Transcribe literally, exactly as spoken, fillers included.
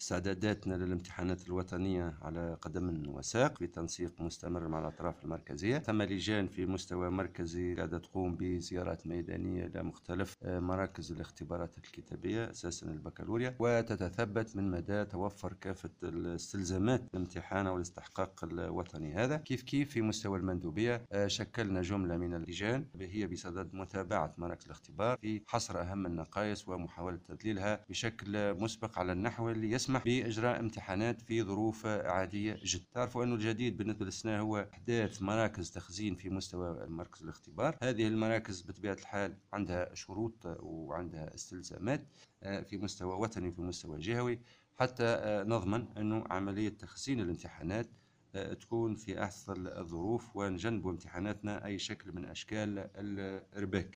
استعداداتنا للامتحانات الوطنية على قدم وساق بتنسيق مستمر مع الأطراف المركزية. ثم لجان في مستوى مركزي قاعدة تقوم بزيارات ميدانية لمختلف مراكز الاختبارات الكتابية أساسا البكالوريا، وتتثبت من مدى توفر كافة الاستلزامات الامتحان والاستحقاق الوطني هذا. كيف كيف في مستوى المندوبية شكلنا جملة من اللجان هي بصدد متابعة مراكز الاختبار في حصر أهم النقائص ومحاولة تدليلها بشكل مسبق على النحو اللي يسمح بإجراء امتحانات في ظروف عادية جدا. تعرفوا أنه الجديد بالنسبة للسنة هو إحداث مراكز تخزين في مستوى مركز الاختبار. هذه المراكز بطبيعة الحال عندها شروط وعندها استلزامات في مستوى وطني وفي مستوى جهوي، حتى نضمن أنه عملية تخزين الامتحانات تكون في أحسن الظروف ونجنب امتحاناتنا أي شكل من أشكال الإرباك.